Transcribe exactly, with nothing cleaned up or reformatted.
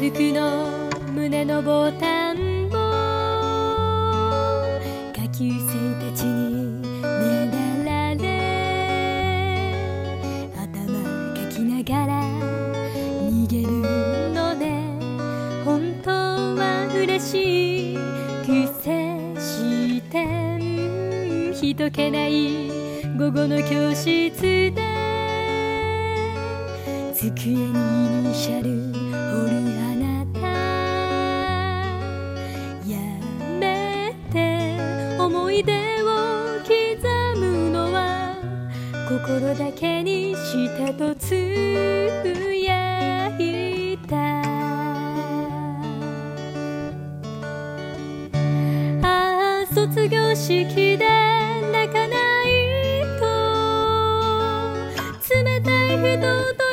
服の胸のボタンを下級生たちにねだられ、頭かきながら逃げるのね。本当は嬉しく接して人気ない午後の教室で机にイニシャル彫るあなた、やめて思い出を刻むのは心だけにしてとつぶやいた。ああ卒業式で泣かないと冷たい人と